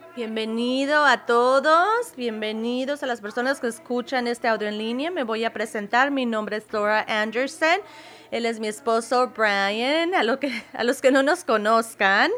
Bienvenido a todos, bienvenidos a las personas que escuchan este audio en línea. Me voy a presentar, mi nombre es Dora Anderson, él es mi esposo Brian, a los que no nos conozcan.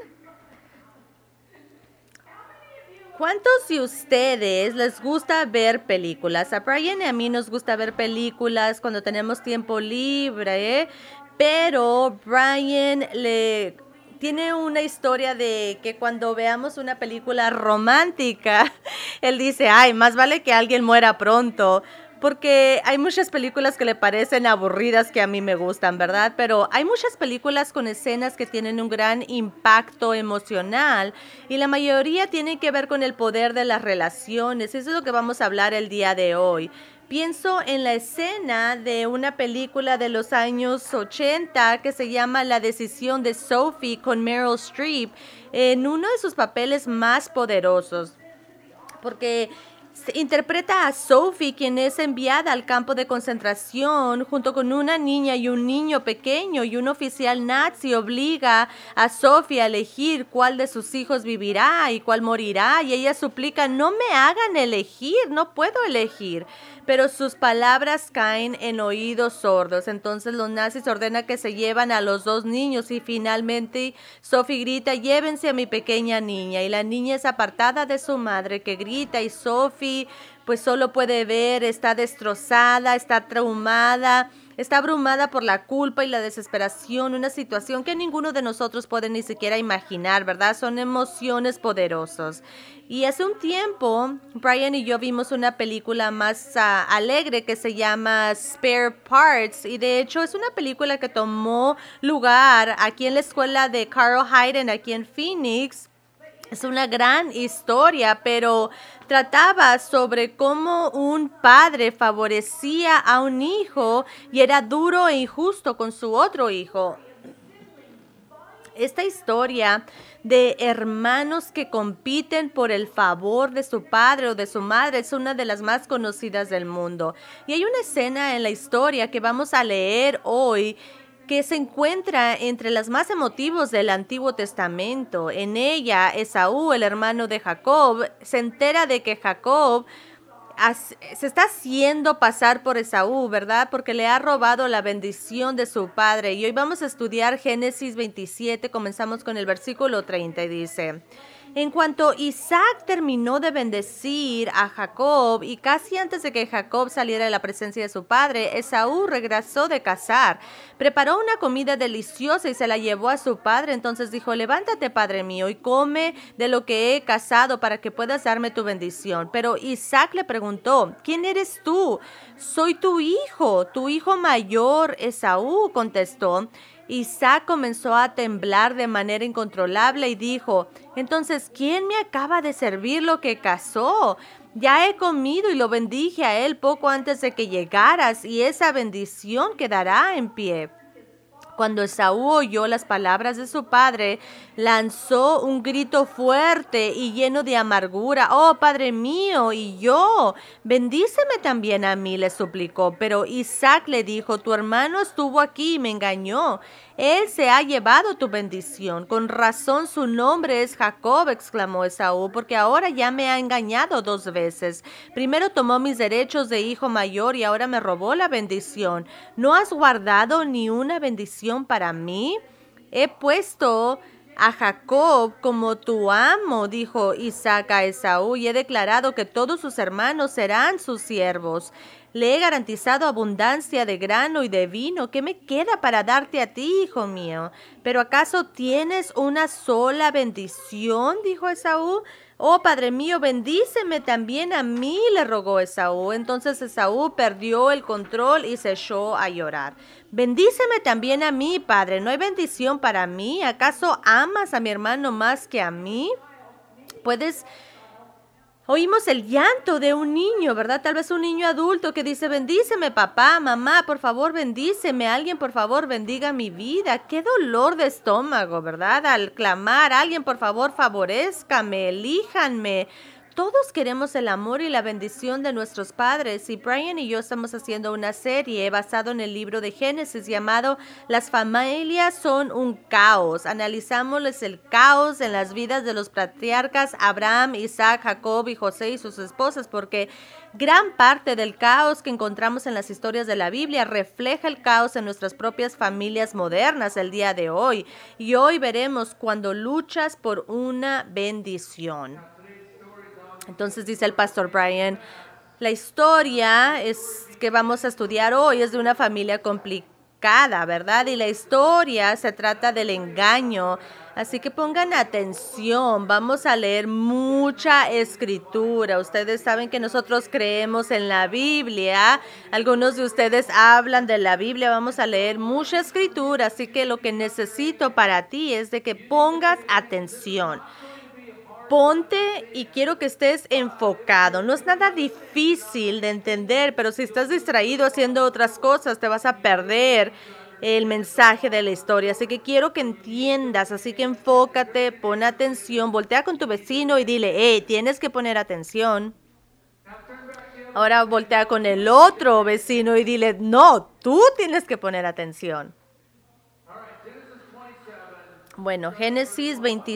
¿Cuántos de ustedes les gusta ver películas? A Brian y a mí nos gusta ver películas cuando tenemos tiempo libre, pero Brian le tiene una historia de que cuando veamos una película romántica, él dice, ay, más vale que alguien muera pronto. Porque hay muchas películas que le parecen aburridas que a mí me gustan, ¿verdad? Pero hay muchas películas con escenas que tienen un gran impacto emocional y la mayoría tienen que ver con el poder de las relaciones. Eso es lo que vamos a hablar el día de hoy. Pienso en la escena de una película de los años 80 que se llama La decisión de Sophie con Meryl Streep en uno de sus papeles más poderosos. Porque interpreta a Sophie, quien es enviada al campo de concentración junto con una niña y un niño pequeño, y un oficial nazi obliga a Sophie a elegir cuál de sus hijos vivirá y cuál morirá, y ella suplica, no me hagan elegir, no puedo elegir. Pero sus palabras caen en oídos sordos. Entonces los nazis ordenan que se llevan a los dos niños y finalmente Sophie grita, llévense a mi pequeña niña. Y la niña es apartada de su madre que grita y Sophie pues solo puede ver, está destrozada, está traumada. Está abrumada por la culpa y la desesperación, una situación que ninguno de nosotros puede ni siquiera imaginar, ¿verdad? Son emociones poderosas. Y hace un tiempo, Brian y yo vimos una película más alegre que se llama Spare Parts. Y de hecho es una película que tomó lugar aquí en la escuela de Carl Hayden, aquí en Phoenix. Es una gran historia, pero trataba sobre cómo un padre favorecía a un hijo y era duro e injusto con su otro hijo. Esta historia de hermanos que compiten por el favor de su padre o de su madre es una de las más conocidas del mundo. Y hay una escena en la historia que vamos a leer hoy que se encuentra entre las más emotivos del Antiguo Testamento. En ella, Esaú, el hermano de Jacob, se entera de que Jacob se está haciendo pasar por Esaú, ¿verdad? Porque le ha robado la bendición de su padre. Y hoy vamos a estudiar Génesis 27, comenzamos con el versículo 30 y dice... En cuanto Isaac terminó de bendecir a Jacob y casi antes de que Jacob saliera de la presencia de su padre, Esaú regresó de cazar. Preparó una comida deliciosa y se la llevó a su padre. Entonces dijo, levántate, padre mío, y come de lo que he cazado para que puedas darme tu bendición. Pero Isaac le preguntó, ¿quién eres tú? Soy tu hijo mayor, Esaú, contestó. Isaac comenzó a temblar de manera incontrolable y dijo, entonces, ¿quién me acaba de servir lo que cazó? Ya he comido y lo bendije a él poco antes de que llegaras, y esa bendición quedará en pie. Cuando Esaú oyó las palabras de su padre, lanzó un grito fuerte y lleno de amargura. Oh, padre mío, y yo, bendíceme también a mí, le suplicó. Pero Isaac le dijo, tu hermano estuvo aquí y me engañó. Él se ha llevado tu bendición. Con razón su nombre es Jacob, exclamó Esaú, porque ahora ya me ha engañado 2 veces. Primero tomó mis derechos de hijo mayor y ahora me robó la bendición. ¿No has guardado ni una bendición para mí? He puesto a Jacob como tu amo, dijo Isaac a Esaú, y he declarado que todos sus hermanos serán sus siervos. Le he garantizado abundancia de grano y de vino. ¿Qué me queda para darte a ti, hijo mío? ¿Pero acaso tienes una sola bendición? Dijo Esaú. Oh, padre mío, bendíceme también a mí, le rogó Esaú. Entonces Esaú perdió el control y se echó a llorar. Bendíceme también a mí, padre. ¿No hay bendición para mí? ¿Acaso amas a mi hermano más que a mí? Oímos el llanto de un niño, ¿verdad? Tal vez un niño adulto que dice, bendíceme papá, mamá, por favor bendíceme, alguien por favor bendiga mi vida. Qué dolor de estómago, ¿verdad? Al clamar, alguien por favor favorézcame, elíjanme. Todos queremos el amor y la bendición de nuestros padres, y Brian y yo estamos haciendo una serie basada en el libro de Génesis llamado Las familias son un caos. Analizamos el caos en las vidas de los patriarcas Abraham, Isaac, Jacob y José y sus esposas, porque gran parte del caos que encontramos en las historias de la Biblia refleja el caos en nuestras propias familias modernas el día de hoy. Y hoy veremos cuando luchas por una bendición. Entonces dice el pastor Brian, la historia que vamos a estudiar hoy es de una familia complicada, ¿verdad? Y la historia se trata del engaño. Así que pongan atención, vamos a leer mucha escritura. Ustedes saben que nosotros creemos en la Biblia. Algunos de ustedes hablan de la Biblia. Vamos a leer mucha escritura. Así que lo que necesito para ti es de que pongas atención. Ponte y quiero que estés enfocado. No es nada difícil de entender, pero si estás distraído haciendo otras cosas, te vas a perder el mensaje de la historia. Así que quiero que entiendas, así que enfócate, pon atención, voltea con tu vecino y dile, hey, tienes que poner atención. Ahora voltea con el otro vecino y dile, no, tú tienes que poner atención. Bueno, Génesis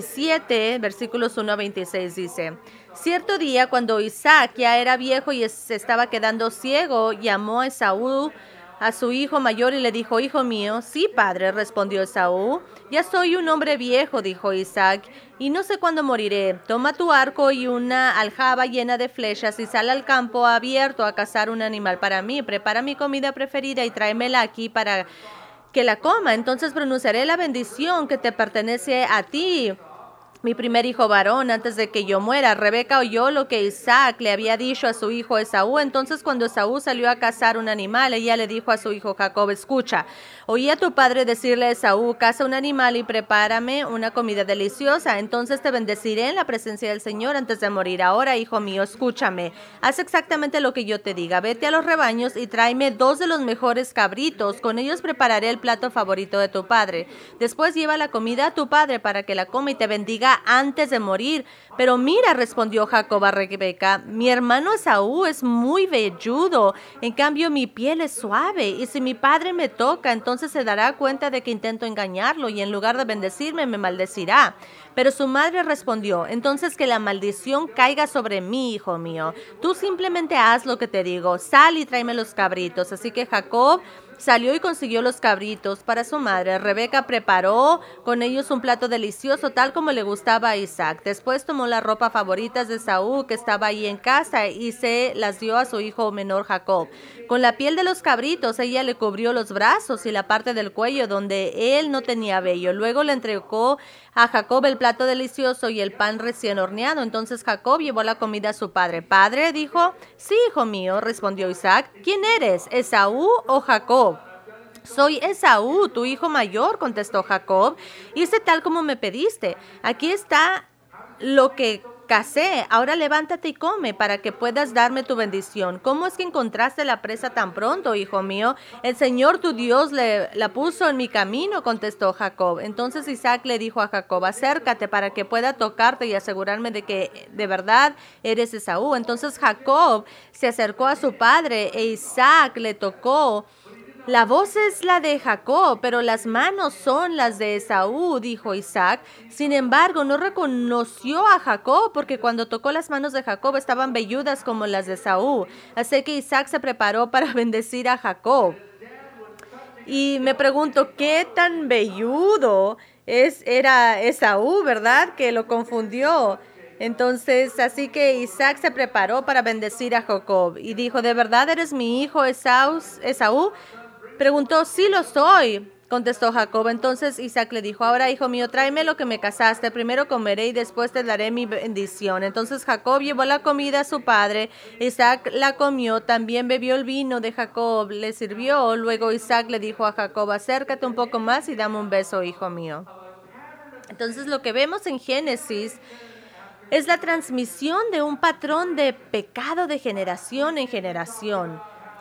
27, versículos 1 a 26 dice, cierto día cuando Isaac ya era viejo y se estaba quedando ciego, llamó a Esaú, a su hijo mayor, y le dijo, hijo mío. Sí, padre, respondió Esaú. Ya soy un hombre viejo, dijo Isaac, y no sé cuándo moriré. Toma tu arco y una aljaba llena de flechas y sal al campo abierto a cazar un animal para mí. Prepara mi comida preferida y tráemela aquí para que la coma. Entonces pronunciaré la bendición que te pertenece a ti, mi primer hijo varón, antes de que yo muera. Rebeca oyó lo que Isaac le había dicho a su hijo Esaú. Entonces cuando Esaú salió a cazar un animal, ella le dijo a su hijo Jacob, escucha, oí a tu padre decirle a Esaú, caza un animal y prepárame una comida deliciosa. Entonces te bendeciré en la presencia del Señor antes de morir. Ahora, hijo mío, escúchame. Haz exactamente lo que yo te diga. Vete a los rebaños y tráeme 2 de los mejores cabritos. Con ellos prepararé el plato favorito de tu padre. Después lleva la comida a tu padre para que la coma y te bendiga antes de morir. Pero mira, respondió Jacob a Rebeca, mi hermano Esaú es muy velludo, en cambio mi piel es suave, y si mi padre me toca, entonces se dará cuenta de que intento engañarlo, y en lugar de bendecirme, me maldecirá. Pero su madre respondió, entonces que la maldición caiga sobre mí, hijo mío. Tú simplemente haz lo que te digo, sal y tráeme los cabritos. Así que Jacob salió y consiguió los cabritos para su madre. Rebeca preparó con ellos un plato delicioso, tal como le gustaba a Isaac. Después tomó las ropas favoritas de Esaú, que estaba ahí en casa, y se las dio a su hijo menor Jacob. Con la piel de los cabritos, ella le cubrió los brazos y la parte del cuello donde él no tenía vello. Luego le entregó a Jacob el plato delicioso y el pan recién horneado. Entonces Jacob llevó la comida a su padre. Padre, dijo. Sí, hijo mío, respondió Isaac. ¿Quién eres, Esaú o Jacob? Soy Esaú, tu hijo mayor, contestó Jacob. Hice tal como me pediste. Aquí está lo que cacé. Ahora levántate y come para que puedas darme tu bendición. ¿Cómo es que encontraste la presa tan pronto, hijo mío? El Señor tu Dios la puso en mi camino, contestó Jacob. Entonces Isaac le dijo a Jacob, acércate para que pueda tocarte y asegurarme de que de verdad eres Esaú. Entonces Jacob se acercó a su padre e Isaac le tocó. La voz es la de Jacob, pero las manos son las de Esaú, dijo Isaac. Sin embargo, no reconoció a Jacob, porque cuando tocó las manos de Jacob estaban velludas como las de Esaú. Así que Isaac se preparó para bendecir a Jacob. Y me pregunto, ¿qué tan velludo era Esaú, verdad? Que lo confundió. Entonces, así que Isaac se preparó para bendecir a Jacob y dijo, ¿de verdad eres mi hijo Esaú? Preguntó, sí lo soy, contestó Jacob. Entonces Isaac le dijo, ahora hijo mío, tráeme lo que me cazaste, primero comeré y después te daré mi bendición. Entonces Jacob llevó la comida a su padre, Isaac la comió, también bebió el vino de Jacob, le sirvió. Luego Isaac le dijo a Jacob, acércate un poco más y dame un beso, hijo mío. Entonces lo que vemos en Génesis es la transmisión de un patrón de pecado de generación en generación.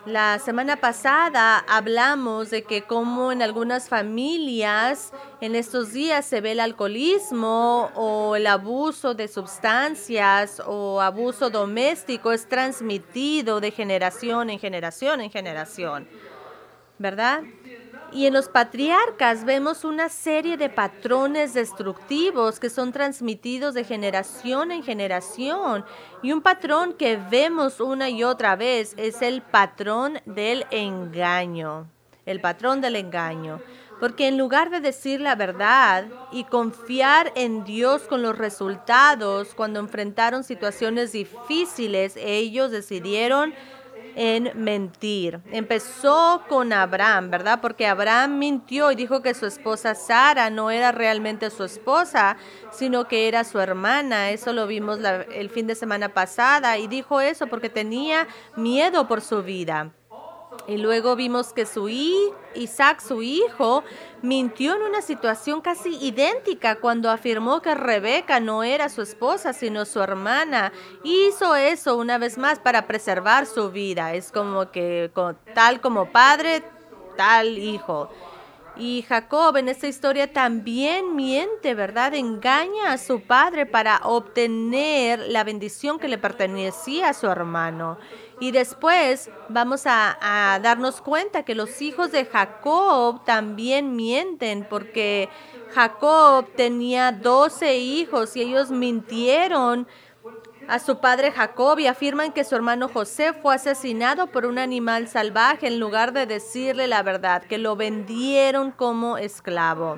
La semana pasada hablamos de que como en algunas familias en estos días se ve el alcoholismo o el abuso de sustancias o abuso doméstico es transmitido de generación en generación en generación, ¿verdad? Y en los patriarcas vemos una serie de patrones destructivos que son transmitidos de generación en generación. Y un patrón que vemos una y otra vez es el patrón del engaño. El patrón del engaño. Porque en lugar de decir la verdad y confiar en Dios con los resultados, cuando enfrentaron situaciones difíciles, ellos decidieron en mentir. Empezó con Abraham, ¿verdad? Porque Abraham mintió y dijo que su esposa Sara no era realmente su esposa, sino que era su hermana. Eso lo vimos el fin de semana pasada y dijo eso porque tenía miedo por su vida. Y luego vimos que Isaac, su hijo, mintió en una situación casi idéntica cuando afirmó que Rebeca no era su esposa, sino su hermana. Hizo eso una vez más para preservar su vida. Es como que tal como padre, tal hijo. Y Jacob en esta historia también miente, ¿verdad? Engaña a su padre para obtener la bendición que le pertenecía a su hermano. Y después vamos a darnos cuenta que los hijos de Jacob también mienten porque Jacob tenía 12 hijos y ellos mintieron a su padre Jacob y afirman que su hermano José fue asesinado por un animal salvaje en lugar de decirle la verdad, que lo vendieron como esclavo.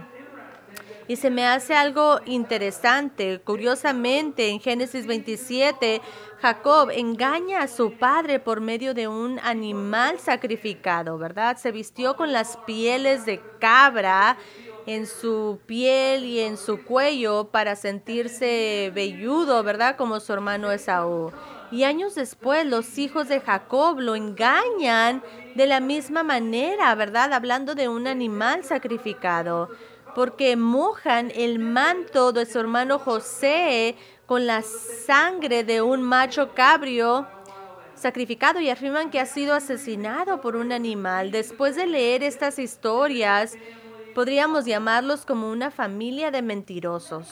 Y se me hace algo interesante. Curiosamente, en Génesis 27, Jacob engaña a su padre por medio de un animal sacrificado, ¿verdad? Se vistió con las pieles de cabra en su piel y en su cuello para sentirse velludo, ¿verdad? Como su hermano Esaú. Y años después los hijos de Jacob lo engañan de la misma manera, ¿verdad? Hablando de un animal sacrificado, porque mojan el manto de su hermano José con la sangre de un macho cabrio sacrificado y afirman que ha sido asesinado por un animal. Después de leer estas historias, podríamos llamarlos como una familia de mentirosos.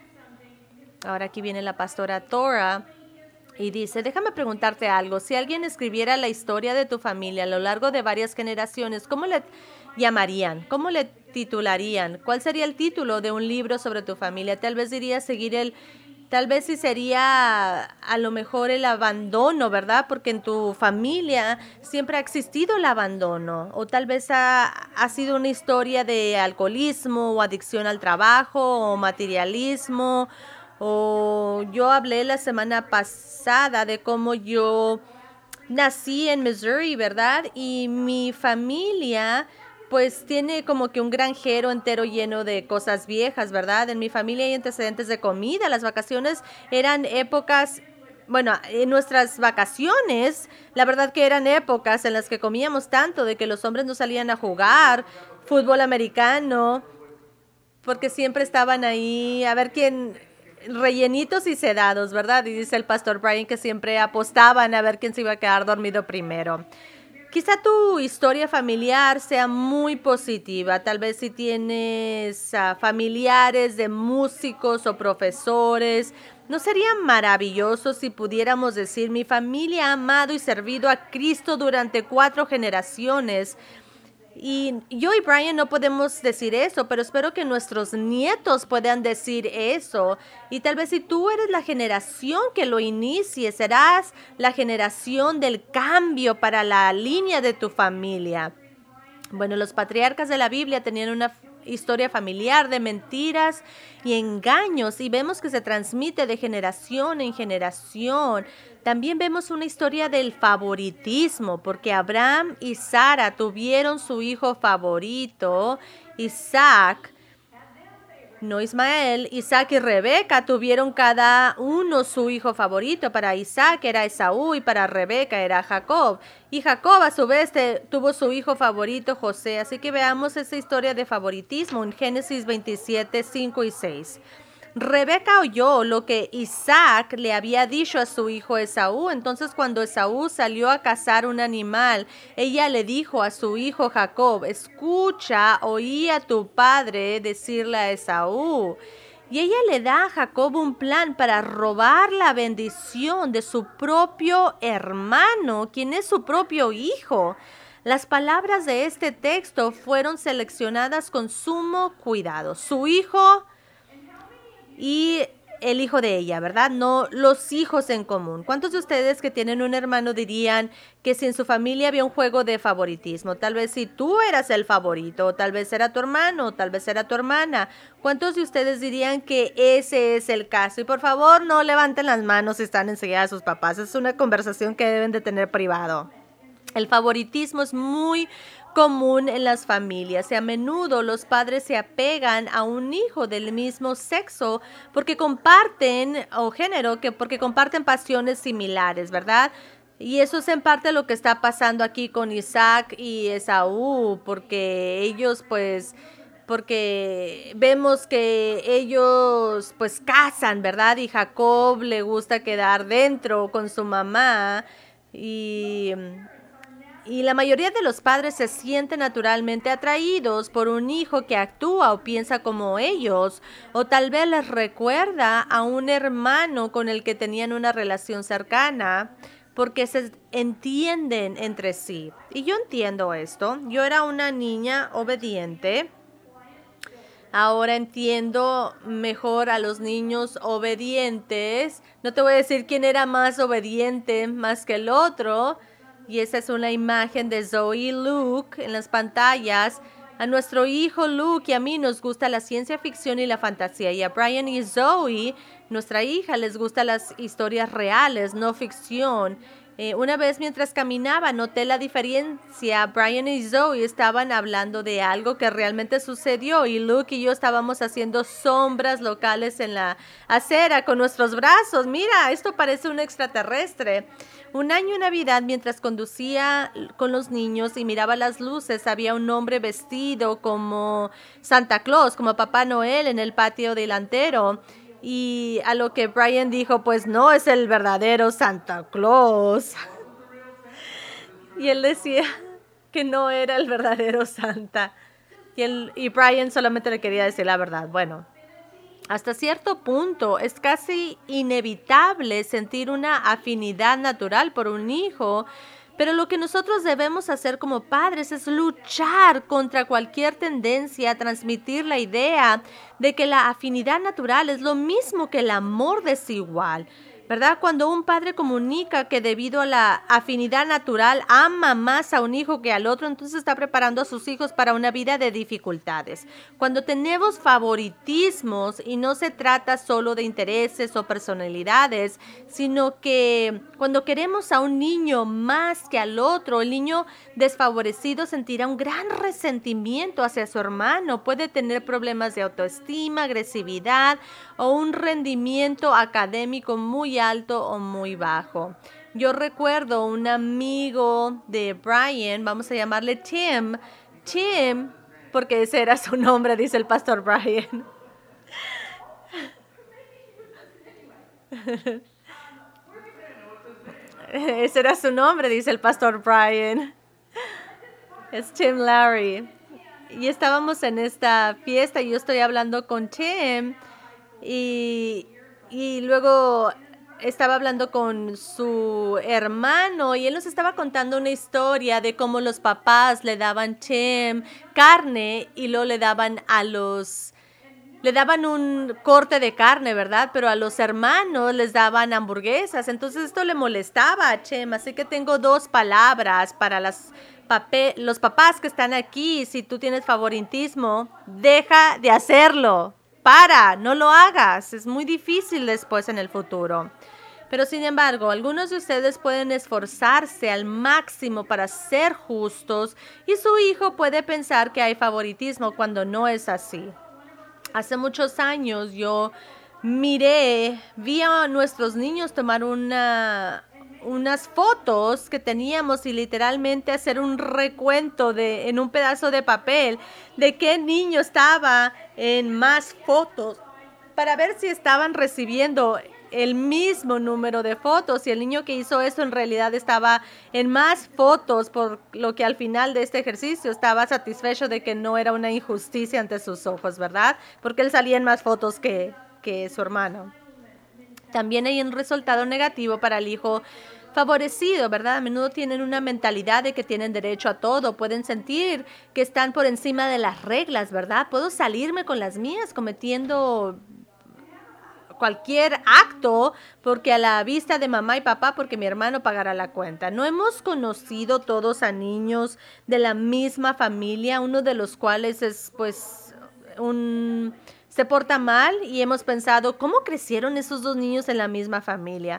Ahora aquí viene la pastora Tora y dice, déjame preguntarte algo. Si alguien escribiera la historia de tu familia a lo largo de varias generaciones, ¿cómo le llamarían? ¿Cómo le titularían? ¿Cuál sería el título de un libro sobre tu familia? Tal vez diría tal vez sí sería a lo mejor el abandono, ¿verdad? Porque en tu familia siempre ha existido el abandono. O tal vez ha sido una historia de alcoholismo o adicción al trabajo o materialismo. O yo hablé la semana pasada de cómo yo nací en Missouri, ¿verdad? Y mi familia pues tiene como que un granjero entero lleno de cosas viejas, ¿verdad? En mi familia hay antecedentes de comida. Las vacaciones eran épocas, bueno, en nuestras vacaciones, la verdad que eran épocas en las que comíamos tanto de que los hombres no salían a jugar fútbol americano, porque siempre estaban ahí a ver quién, rellenitos y sedados, ¿verdad? Y dice el pastor Brian que siempre apostaban a ver quién se iba a quedar dormido primero. Quizá tu historia familiar sea muy positiva. Tal vez si tienes familiares de músicos o profesores, ¿no sería maravilloso si pudiéramos decir, mi familia ha amado y servido a Cristo durante 4 generaciones? Y yo y Brian no podemos decir eso, pero espero que nuestros nietos puedan decir eso. Y tal vez si tú eres la generación que lo inicie, serás la generación del cambio para la línea de tu familia. Bueno, los patriarcas de la Biblia tenían una historia familiar de mentiras y engaños y vemos que se transmite de generación en generación. También vemos una historia del favoritismo, porque Abraham y Sara tuvieron su hijo favorito, Isaac. No Ismael, Isaac y Rebeca tuvieron cada uno su hijo favorito. Para Isaac era Esaú y para Rebeca era Jacob. Y Jacob a su vez tuvo su hijo favorito José. Así que veamos esa historia de favoritismo en Génesis 27, 5 y 6. Rebeca oyó lo que Isaac le había dicho a su hijo Esaú. Entonces, cuando Esaú salió a cazar un animal, ella le dijo a su hijo Jacob: escucha, oí a tu padre decirle a Esaú. Y ella le da a Jacob un plan para robar la bendición de su propio hermano, quien es su propio hijo. Las palabras de este texto fueron seleccionadas con sumo cuidado. Su hijo y el hijo de ella, ¿verdad? No los hijos en común. ¿Cuántos de ustedes que tienen un hermano dirían que si en su familia había un juego de favoritismo? Tal vez si tú eras el favorito, tal vez era tu hermano, tal vez era tu hermana. ¿Cuántos de ustedes dirían que ese es el caso? Y por favor, no levanten las manos si están enseguida de sus papás. Es una conversación que deben de tener privado. El favoritismo es muy común en las familias y a menudo los padres se apegan a un hijo del mismo sexo porque comparten, o género, porque comparten pasiones similares, ¿verdad? Y eso es en parte lo que está pasando aquí con Isaac y Esaú, porque porque vemos que ellos pues casan, ¿verdad? Y Jacob le gusta quedar dentro con su mamá y la mayoría de los padres se sienten naturalmente atraídos por un hijo que actúa o piensa como ellos, o tal vez les recuerda a un hermano con el que tenían una relación cercana, porque se entienden entre sí. Y yo entiendo esto. Yo era una niña obediente. Ahora entiendo mejor a los niños obedientes. No te voy a decir quién era más obediente más que el otro. Y esa es una imagen de Zoe y Luke en las pantallas. A nuestro hijo Luke y a mí nos gusta la ciencia ficción y la fantasía. Y a Brian y Zoe, nuestra hija, les gustan las historias reales, no ficción. Una vez mientras caminaba noté la diferencia. Brian y Zoe estaban hablando de algo que realmente sucedió y Luke y yo estábamos haciendo sombras locales en la acera con nuestros brazos. Mira, esto parece un extraterrestre. Un año en Navidad, mientras conducía con los niños y miraba las luces, había un hombre vestido como Santa Claus, como Papá Noel en el patio delantero. Y a lo que Brian dijo, pues no es el verdadero Santa Claus. Y él decía que no era el verdadero Santa. Y Brian solamente le quería decir la verdad. Bueno, hasta cierto punto es casi inevitable sentir una afinidad natural por un hijo, pero lo que nosotros debemos hacer como padres es luchar contra cualquier tendencia a transmitir la idea de que la afinidad natural es lo mismo que el amor desigual, ¿verdad? Cuando un padre comunica que debido a la afinidad natural ama más a un hijo que al otro, entonces está preparando a sus hijos para una vida de dificultades. Cuando tenemos favoritismos y no se trata solo de intereses o personalidades, sino que cuando queremos a un niño más que al otro, el niño desfavorecido sentirá un gran resentimiento hacia su hermano, puede tener problemas de autoestima, agresividad o un rendimiento académico muy alto o muy bajo. Yo recuerdo un amigo de Brian, vamos a llamarle Tim, porque ese era su nombre, dice el pastor Brian. Ese era su nombre, dice el pastor Brian. Es Tim Larry. Y estábamos en esta fiesta y yo estoy hablando con Tim y luego estaba hablando con su hermano y él nos estaba contando una historia de cómo los papás le daban Tim carne y luego le daban un corte de carne, ¿verdad? Pero a los hermanos les daban hamburguesas. Entonces esto le molestaba a Tim. Así que tengo dos palabras para los papás que están aquí. Si tú tienes favoritismo, deja de hacerlo. No lo hagas. Es muy difícil después en el futuro. Pero sin embargo, algunos de ustedes pueden esforzarse al máximo para ser justos y su hijo puede pensar que hay favoritismo cuando no es así. Hace muchos años yo vi a nuestros niños tomar unas fotos que teníamos y literalmente hacer un recuento en un pedazo de papel de qué niño estaba en más fotos. para ver si estaban recibiendo el mismo número de fotos, y el niño que hizo eso en realidad estaba en más fotos, por lo que al final de este ejercicio estaba satisfecho de que no era una injusticia ante sus ojos, ¿verdad? Porque él salía en más fotos que su hermano. También hay un resultado negativo para el hijo favorecido, ¿verdad? A menudo tienen una mentalidad de que tienen derecho a todo, pueden sentir que están por encima de las reglas, ¿verdad? Puedo salirme con las mías cometiendo cualquier acto porque a la vista de mamá y papá, porque mi hermano pagará la cuenta. No hemos conocido todos a niños de la misma familia, uno de los cuales es pues se porta mal, y hemos pensado, ¿cómo crecieron esos dos niños en la misma familia?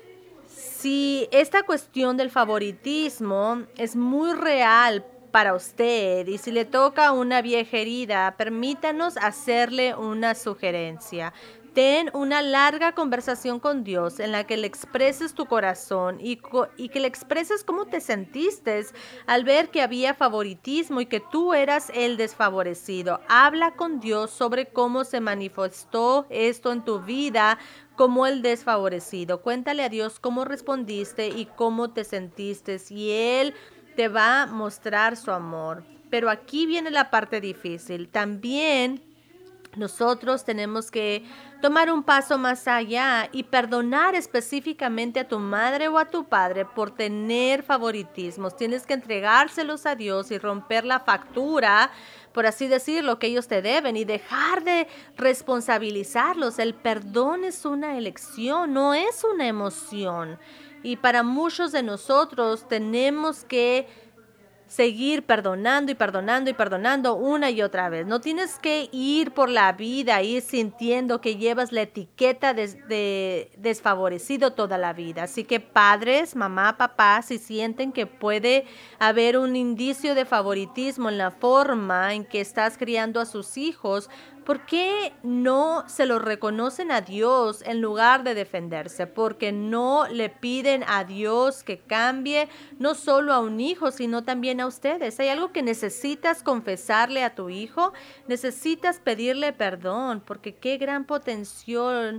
Si esta cuestión del favoritismo es muy real para usted y si le toca una vieja herida, permítanos hacerle una sugerencia. Ten una larga conversación con Dios en la que le expreses tu corazón y que le expreses cómo te sentiste al ver que había favoritismo y que tú eras el desfavorecido. Habla con Dios sobre cómo se manifestó esto en tu vida como el desfavorecido. Cuéntale a Dios cómo respondiste y cómo te sentiste, y Él te va a mostrar su amor. Pero aquí viene la parte difícil. También nosotros tenemos que tomar un paso más allá y perdonar específicamente a tu madre o a tu padre por tener favoritismos. Tienes que entregárselos a Dios y romper la factura, por así decirlo, que ellos te deben, y dejar de responsabilizarlos. El perdón es una elección, no es una emoción. Y para muchos de nosotros tenemos que seguir perdonando y perdonando y perdonando una y otra vez. No tienes que ir por la vida y sintiendo que llevas la etiqueta de desfavorecido toda la vida. Así que padres, mamá, papá, si sienten que puede haber un indicio de favoritismo en la forma en que estás criando a sus hijos, ¿por qué no se lo reconocen a Dios en lugar de defenderse? Porque no le piden a Dios que cambie no solo a un hijo, sino también a ustedes. Hay algo que necesitas confesarle a tu hijo, necesitas pedirle perdón, porque qué gran potencial,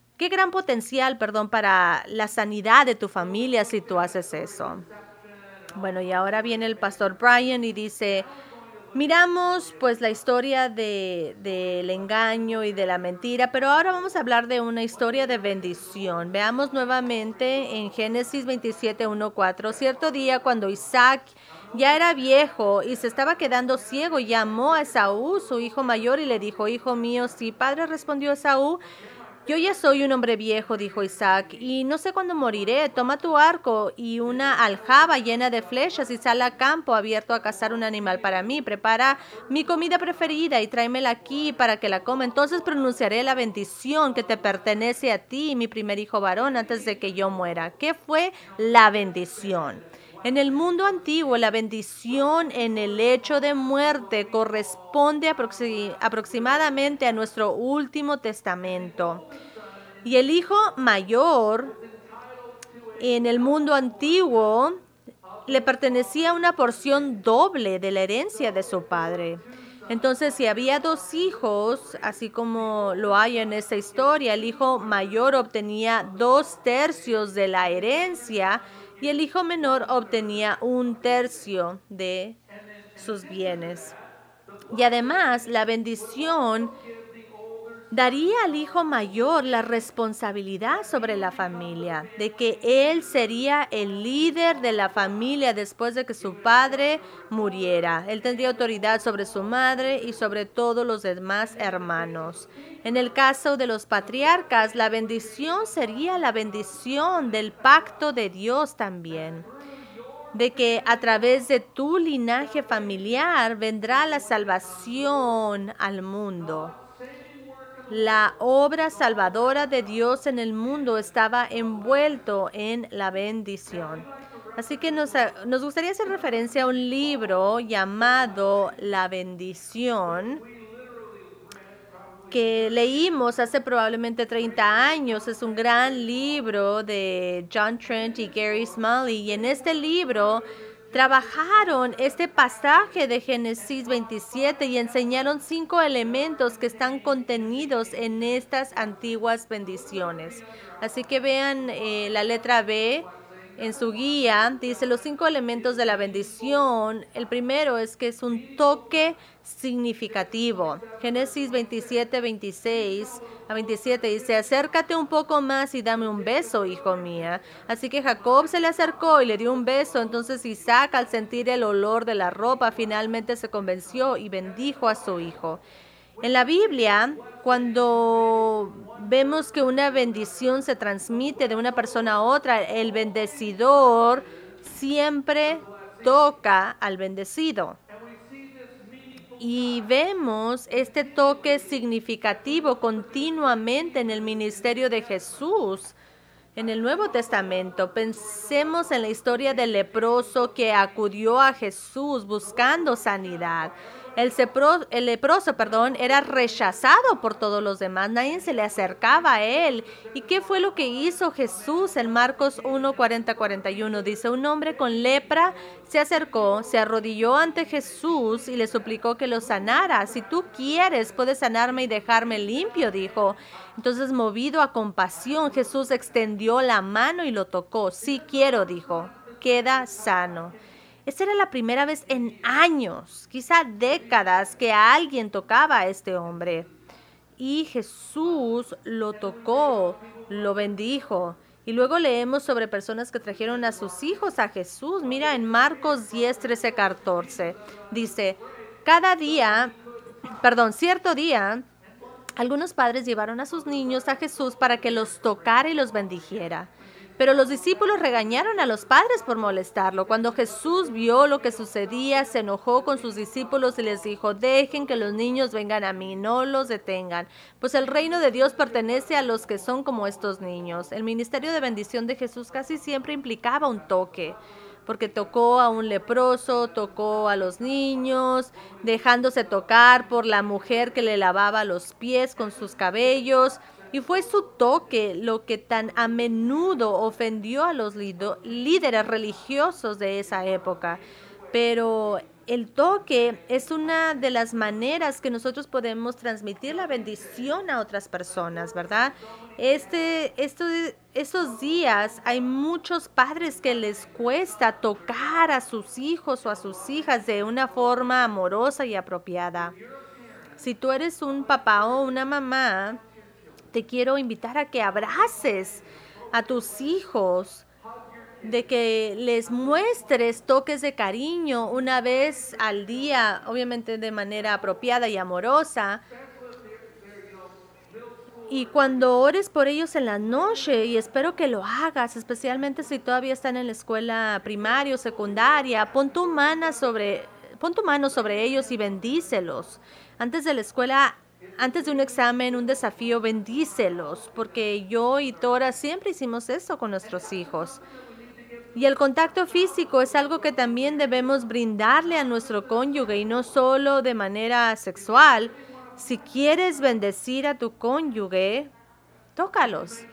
para la sanidad de tu familia si tú haces eso. Bueno, y ahora viene el pastor Brian y dice: miramos pues la historia del engaño y de la mentira, pero ahora vamos a hablar de una historia de bendición. Veamos nuevamente en Génesis 27:1-4. Cierto día, cuando Isaac ya era viejo y se estaba quedando ciego, llamó a Esaú, su hijo mayor, y le dijo: hijo mío. Sí, padre, respondió Esaú. Yo ya soy un hombre viejo, dijo Isaac, y no sé cuándo moriré. Toma tu arco y una aljaba llena de flechas y sal a campo abierto a cazar un animal para mí. Prepara mi comida preferida y tráemela aquí para que la coma. Entonces pronunciaré la bendición que te pertenece a ti, mi primer hijo varón, antes de que yo muera. ¿Qué fue la bendición? En el mundo antiguo, la bendición en el hecho de muerte corresponde aproximadamente a nuestro último testamento. Y el hijo mayor en el mundo antiguo le pertenecía una porción doble de la herencia de su padre. Entonces, si había dos hijos, así como lo hay en esta historia, el hijo mayor obtenía 2/3 de la herencia y el hijo menor obtenía 1/3 de sus bienes. Y además, la bendición daría al hijo mayor la responsabilidad sobre la familia, de que él sería el líder de la familia después de que su padre muriera. Él tendría autoridad sobre su madre y sobre todos los demás hermanos. En el caso de los patriarcas, la bendición sería la bendición del pacto de Dios también, de que a través de tu linaje familiar vendrá la salvación al mundo. La obra salvadora de Dios en el mundo estaba envuelto en la bendición. Así que nos gustaría hacer referencia a un libro llamado La Bendición, que leímos hace probablemente 30 años. Es un gran libro de John Trent y Gary Smalley. Y en este libro trabajaron este pasaje de Génesis 27 y enseñaron 5 elementos que están contenidos en estas antiguas bendiciones. Así que vean la letra B en su guía. Dice los 5 elementos de la bendición. El primero es que es un toque significativo. Génesis 27, 26 a 27 dice, acércate un poco más y dame un beso, hijo mía. Así que Jacob se le acercó y le dio un beso. Entonces Isaac, al sentir el olor de la ropa, finalmente se convenció y bendijo a su hijo. En la Biblia, cuando vemos que una bendición se transmite de una persona a otra, el bendecidor siempre toca al bendecido. Y vemos este toque significativo continuamente en el ministerio de Jesús. En el Nuevo Testamento, pensemos en la historia del leproso que acudió a Jesús buscando sanidad. El leproso, era rechazado por todos los demás. Nadie se le acercaba a él. ¿Y qué fue lo que hizo Jesús? En Marcos 1, 40, 41 dice, un hombre con lepra se acercó, se arrodilló ante Jesús y le suplicó que lo sanara. Si tú quieres, puedes sanarme y dejarme limpio, dijo. Entonces, movido a compasión, Jesús extendió la mano y lo tocó. Sí quiero, dijo, queda sano. Esta era la primera vez en años, quizá décadas, que alguien tocaba a este hombre. Y Jesús lo tocó, lo bendijo. Y luego leemos sobre personas que trajeron a sus hijos a Jesús. Mira en Marcos 10, 13, 14. Dice, cierto día, algunos padres llevaron a sus niños a Jesús para que los tocara y los bendijera. Pero los discípulos regañaron a los padres por molestarlo. Cuando Jesús vio lo que sucedía, se enojó con sus discípulos y les dijo, dejen que los niños vengan a mí, no los detengan, pues el reino de Dios pertenece a los que son como estos niños. El ministerio de bendición de Jesús casi siempre implicaba un toque, porque tocó a un leproso, tocó a los niños, dejándose tocar por la mujer que le lavaba los pies con sus cabellos. Y fue su toque lo que tan a menudo ofendió a los líderes religiosos de esa época. Pero el toque es una de las maneras que nosotros podemos transmitir la bendición a otras personas, ¿verdad? Estos días hay muchos padres que les cuesta tocar a sus hijos o a sus hijas de una forma amorosa y apropiada. Si tú eres un papá o una mamá, te quiero invitar a que abraces a tus hijos, de que les muestres toques de cariño una vez al día, obviamente de manera apropiada y amorosa. Y cuando ores por ellos en la noche, y espero que lo hagas, especialmente si todavía están en la escuela primaria o secundaria, pon tu mano sobre ellos y bendícelos. Antes de la escuela, antes de un examen, un desafío, bendícelos, porque yo y Tora siempre hicimos eso con nuestros hijos. Y el contacto físico es algo que también debemos brindarle a nuestro cónyuge, y no solo de manera sexual. Si quieres bendecir a tu cónyuge, tócalos.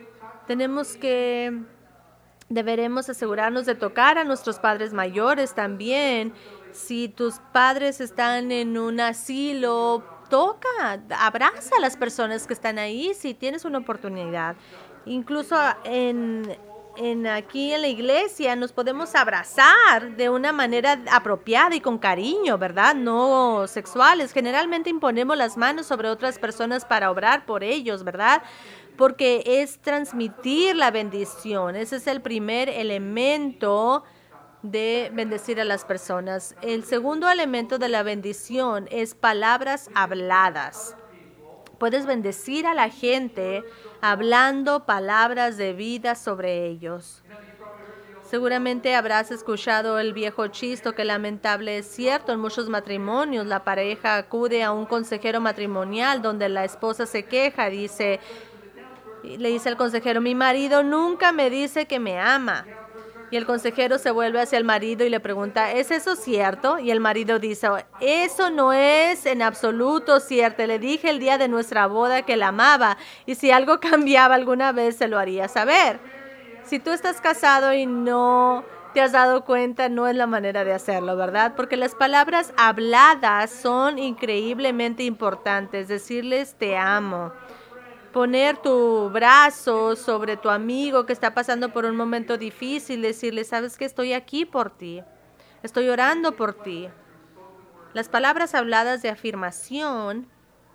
Deberemos asegurarnos de tocar a nuestros padres mayores también. Si tus padres están en un asilo, toca, abraza a las personas que están ahí si tienes una oportunidad. Incluso aquí en la iglesia nos podemos abrazar de una manera apropiada y con cariño, ¿verdad? No sexuales. Generalmente imponemos las manos sobre otras personas para orar por ellos, ¿verdad? Porque es transmitir la bendición. Ese es el primer elemento de bendecir a las personas. El segundo elemento de la bendición es palabras habladas. Puedes bendecir a la gente hablando palabras de vida sobre ellos. Seguramente habrás escuchado el viejo chiste que lamentable es cierto. En muchos matrimonios la pareja acude a un consejero matrimonial donde la esposa se queja, le dice al consejero, mi marido nunca me dice que me ama. Y el consejero se vuelve hacia el marido y le pregunta, ¿es eso cierto? Y el marido dice, eso no es en absoluto cierto. Le dije el día de nuestra boda que la amaba, y si algo cambiaba alguna vez se lo haría saber. Si tú estás casado y no te has dado cuenta, no es la manera de hacerlo, ¿verdad? Porque las palabras habladas son increíblemente importantes. Decirles te amo. Poner tu brazo sobre tu amigo que está pasando por un momento difícil. Decirle, sabes que estoy aquí por ti. Estoy orando por ti. Las palabras habladas de afirmación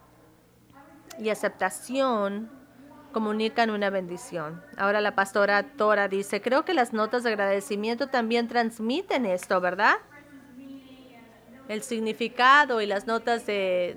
y aceptación comunican una bendición. Ahora la pastora Tora dice, creo que las notas de agradecimiento también transmiten esto, ¿verdad? El significado y las notas de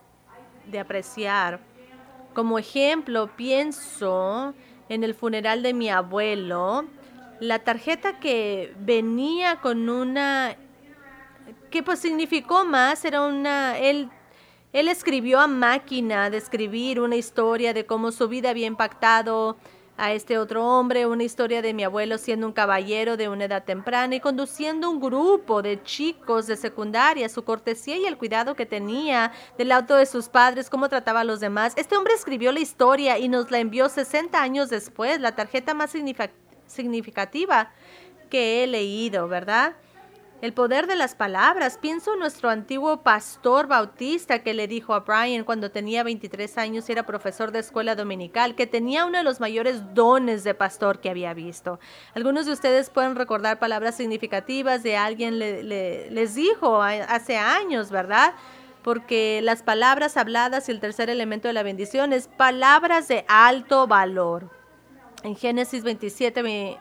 apreciar. Como ejemplo, pienso en el funeral de mi abuelo, la tarjeta que venía con una, que pues significó más, era una, él escribió a máquina de escribir una historia de cómo su vida había impactado a este otro hombre, una historia de mi abuelo siendo un caballero de una edad temprana y conduciendo un grupo de chicos de secundaria, su cortesía y el cuidado que tenía del auto de sus padres, cómo trataba a los demás. Este hombre escribió la historia y nos la envió 60 años después, la tarjeta más significativa que he leído, ¿verdad? El poder de las palabras. Pienso en nuestro antiguo pastor bautista que le dijo a Brian cuando tenía 23 años y era profesor de escuela dominical, que tenía uno de los mayores dones de pastor que había visto. Algunos de ustedes pueden recordar palabras significativas de alguien les dijo hace años, ¿verdad? Porque las palabras habladas y el tercer elemento de la bendición es palabras de alto valor. En Génesis 27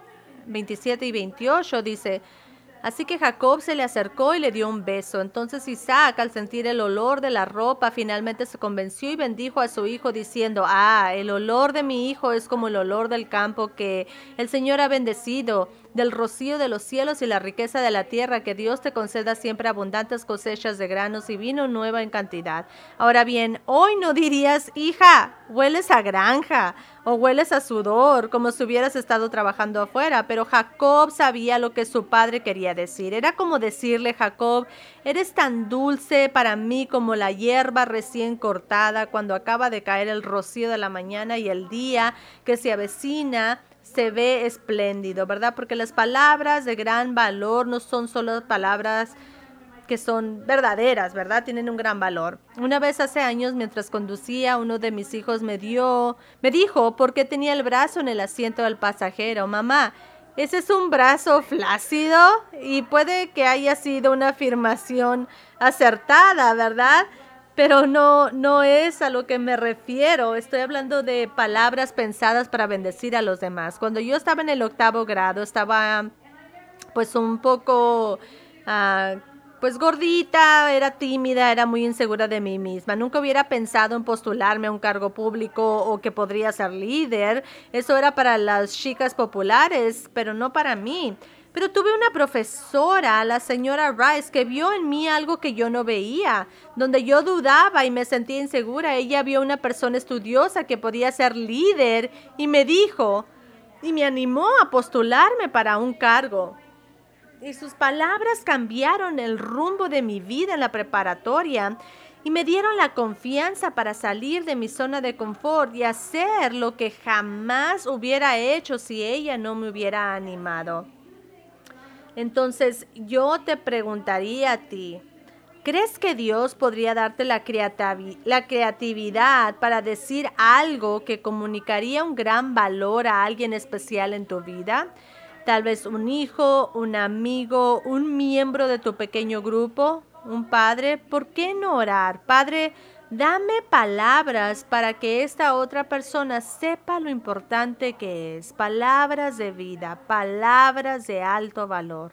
y 28 dice, así que Jacob se le acercó y le dio un beso. Entonces Isaac, al sentir el olor de la ropa, finalmente se convenció y bendijo a su hijo diciendo, el olor de mi hijo es como el olor del campo que el Señor ha bendecido, del rocío de los cielos y la riqueza de la tierra, que Dios te conceda siempre abundantes cosechas de granos y vino nueva en cantidad. Ahora bien, hoy no dirías, hija, hueles a granja o hueles a sudor, como si hubieras estado trabajando afuera, pero Jacob sabía lo que su padre quería decir. Era como decirle, Jacob, eres tan dulce para mí como la hierba recién cortada cuando acaba de caer el rocío de la mañana y el día que se avecina se ve espléndido, ¿verdad? Porque las palabras de gran valor no son solo palabras que son verdaderas, ¿verdad? Tienen un gran valor. Una vez hace años, mientras conducía, uno de mis hijos me dijo, ¿por qué tenía el brazo en el asiento del pasajero? Mamá, ese es un brazo flácido y puede que haya sido una afirmación acertada, ¿verdad? Pero no es a lo que me refiero. Estoy hablando de palabras pensadas para bendecir a los demás. Cuando yo estaba en el 8º grado, estaba pues un poco pues gordita, era tímida, era muy insegura de mí misma. Nunca hubiera pensado en postularme a un cargo público o que podría ser líder. Eso era para las chicas populares, pero no para mí. Pero tuve una profesora, la señora Rice, que vio en mí algo que yo no veía. Donde yo dudaba y me sentía insegura, ella vio una persona estudiosa que podía ser líder y me dijo, y me animó a postularme para un cargo. Y sus palabras cambiaron el rumbo de mi vida en la preparatoria y me dieron la confianza para salir de mi zona de confort y hacer lo que jamás hubiera hecho si ella no me hubiera animado. Entonces, yo te preguntaría a ti, ¿crees que Dios podría darte la creatividad para decir algo que comunicaría un gran valor a alguien especial en tu vida? Tal vez un hijo, un amigo, un miembro de tu pequeño grupo, un padre. ¿Por qué no orar? Padre, dame palabras para que esta otra persona sepa lo importante que es. Palabras de vida, palabras de alto valor.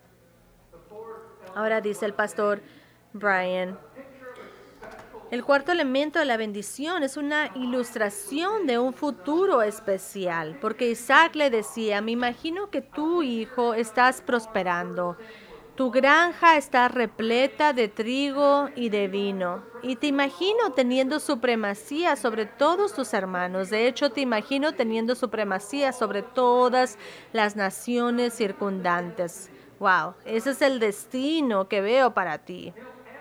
Ahora dice el pastor Brian, el cuarto elemento de la bendición es una ilustración de un futuro especial, porque Isaac le decía, me imagino que tu hijo estás prosperando. Tu granja está repleta de trigo y de vino, y te imagino teniendo supremacía sobre todos tus hermanos. De hecho, te imagino teniendo supremacía sobre todas las naciones circundantes. Wow, ese es el destino que veo para ti.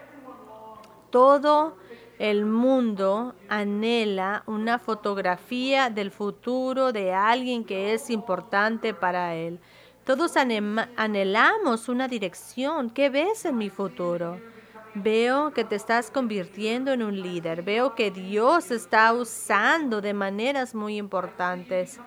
Todo el mundo anhela una fotografía del futuro de alguien que es importante para él. Todos anhelamos una dirección. ¿Qué ves en mi futuro? Veo que te estás convirtiendo en un líder. Veo que Dios está usando de maneras muy importantes.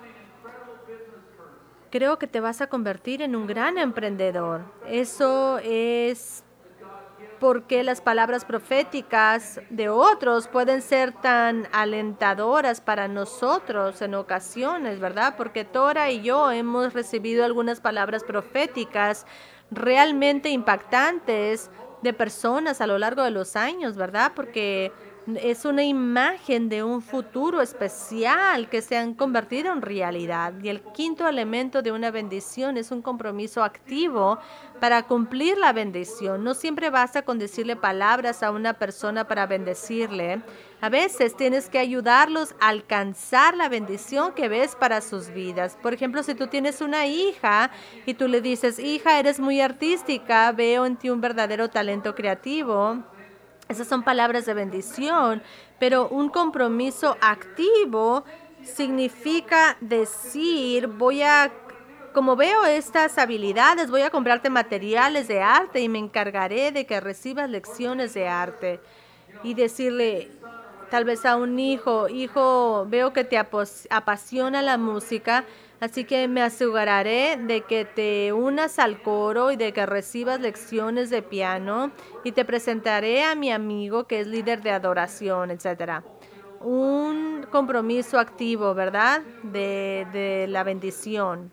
Creo que te vas a convertir en un gran emprendedor. Eso es porque las palabras proféticas de otros pueden ser tan alentadoras para nosotros en ocasiones, ¿verdad? Porque Tora y yo hemos recibido algunas palabras proféticas realmente impactantes de personas a lo largo de los años, ¿verdad? Porque es una imagen de un futuro especial que se han convertido en realidad. Y el quinto elemento de una bendición es un compromiso activo para cumplir la bendición. No siempre basta con decirle palabras a una persona para bendecirle. A veces tienes que ayudarlos a alcanzar la bendición que ves para sus vidas. Por ejemplo, si tú tienes una hija y tú le dices, hija, eres muy artística, veo en ti un verdadero talento creativo. Esas son palabras de bendición, pero un compromiso activo significa decir, como veo estas habilidades, voy a comprarte materiales de arte y me encargaré de que recibas lecciones de arte. Y decirle tal vez a un hijo, veo que te apasiona la música, así que me aseguraré de que te unas al coro y de que recibas lecciones de piano y te presentaré a mi amigo que es líder de adoración, etcétera. Un compromiso activo, ¿verdad? De la bendición.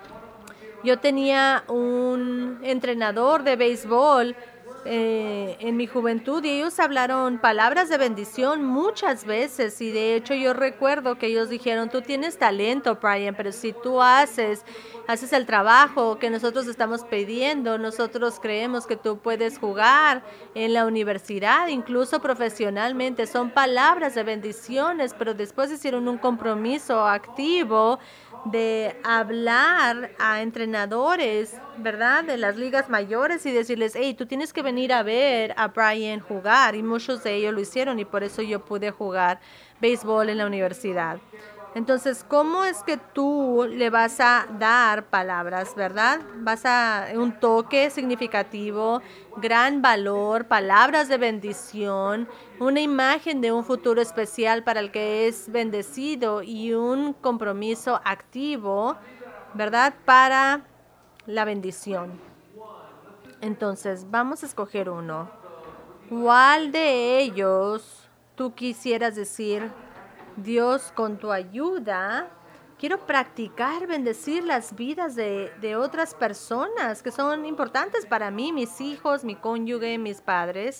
Yo tenía un entrenador de béisbol en mi juventud y ellos hablaron palabras de bendición muchas veces y de hecho yo recuerdo que ellos dijeron, tú tienes talento, Brian, pero si tú haces el trabajo que nosotros estamos pidiendo, nosotros creemos que tú puedes jugar en la universidad, incluso profesionalmente. Son palabras de bendiciones, pero después hicieron un compromiso activo de hablar a entrenadores, ¿verdad? De las ligas mayores y decirles, hey, tú tienes que venir a ver a Brian jugar. Y muchos de ellos lo hicieron y por eso yo pude jugar béisbol en la universidad. Entonces, ¿cómo es que tú le vas a dar palabras, verdad? Vas a un toque significativo, gran valor, palabras de bendición, una imagen de un futuro especial para el que es bendecido y un compromiso activo, ¿verdad? Para la bendición. Entonces, vamos a escoger uno. ¿Cuál de ellos tú quisieras decir, Dios, con tu ayuda, quiero practicar bendecir las vidas de otras personas que son importantes para mí, mis hijos, mi cónyuge, mis padres?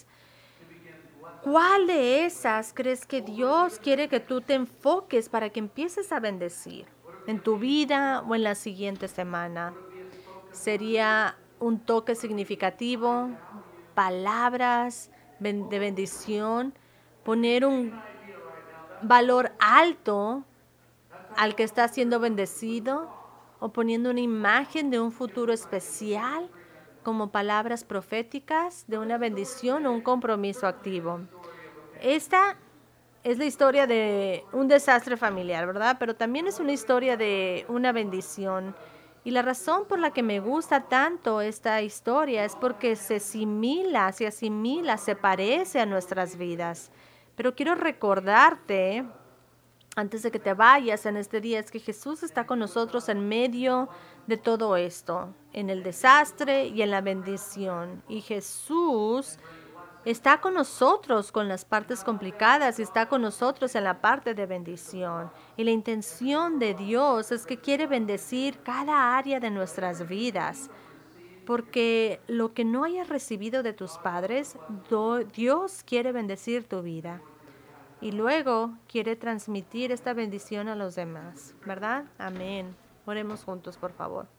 ¿Cuál de esas crees que Dios quiere que tú te enfoques para que empieces a bendecir en tu vida o en la siguiente semana? Sería un toque significativo, palabras de bendición, poner un valor alto al que está siendo bendecido o poniendo una imagen de un futuro especial como palabras proféticas de una bendición o un compromiso activo. Esta es la historia de un desastre familiar, ¿verdad? Pero también es una historia de una bendición. Y la razón por la que me gusta tanto esta historia es porque se asimila, se parece a nuestras vidas. Pero quiero recordarte, antes de que te vayas en este día, es que Jesús está con nosotros en medio de todo esto, en el desastre y en la bendición. Y Jesús está con nosotros con las partes complicadas y está con nosotros en la parte de bendición. Y la intención de Dios es que quiere bendecir cada área de nuestras vidas. Porque lo que no hayas recibido de tus padres, Dios quiere bendecir tu vida. Y luego quiere transmitir esta bendición a los demás, ¿verdad? Amén. Oremos juntos, por favor.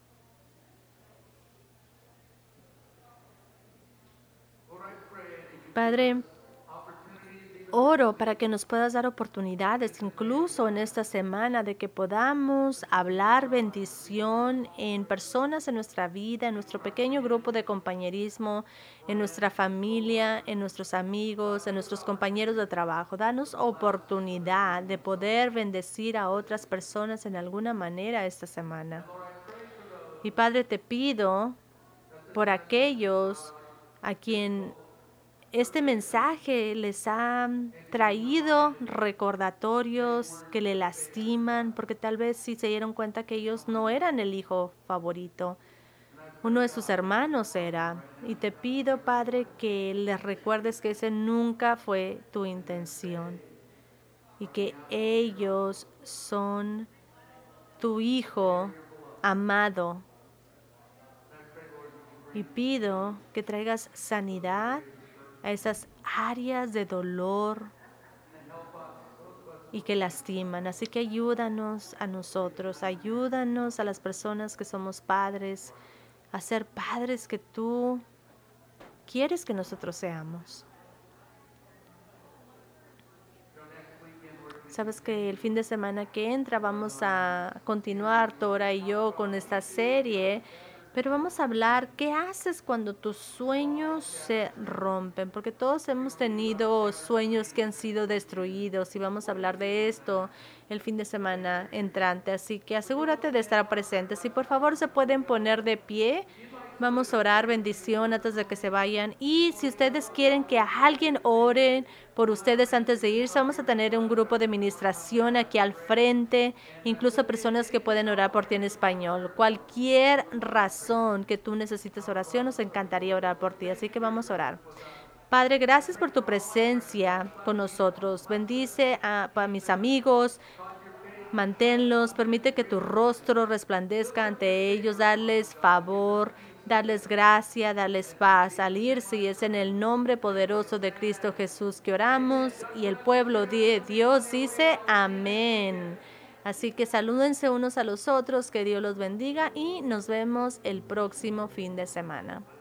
Padre, oro para que nos puedas dar oportunidades, incluso en esta semana, de que podamos hablar bendición en personas en nuestra vida, en nuestro pequeño grupo de compañerismo, en nuestra familia, en nuestros amigos, en nuestros compañeros de trabajo. Danos oportunidad de poder bendecir a otras personas en alguna manera esta semana. Y Padre, te pido por aquellos a quien este mensaje les ha traído recordatorios que le lastiman, porque tal vez sí se dieron cuenta que ellos no eran el hijo favorito. Uno de sus hermanos era. Y te pido, Padre, que les recuerdes que ese nunca fue tu intención y que ellos son tu hijo amado. Y pido que traigas sanidad a esas áreas de dolor y que lastiman. Así que ayúdanos a nosotros, ayúdanos a las personas que somos padres, a ser padres que tú quieres que nosotros seamos. Sabes que el fin de semana que entra vamos a continuar, Tora y yo, con esta serie, pero vamos a hablar qué haces cuando tus sueños se rompen, porque todos hemos tenido sueños que han sido destruidos y vamos a hablar de esto el fin de semana entrante, así que asegúrate de estar presentes. Si por favor se pueden poner de pie. Vamos a orar bendición antes de que se vayan. Y si ustedes quieren que alguien ore por ustedes antes de irse, vamos a tener un grupo de administración aquí al frente, incluso personas que pueden orar por ti en español. Cualquier razón que tú necesites oración, nos encantaría orar por ti. Así que vamos a orar. Padre, gracias por tu presencia con nosotros. Bendice a mis amigos. Manténlos, permite que tu rostro resplandezca ante ellos, darles favor, darles gracia, darles paz al irse. Y es en el nombre poderoso de Cristo Jesús que oramos. Y el pueblo de Dios dice amén. Así que salúdense unos a los otros, que Dios los bendiga y nos vemos el próximo fin de semana.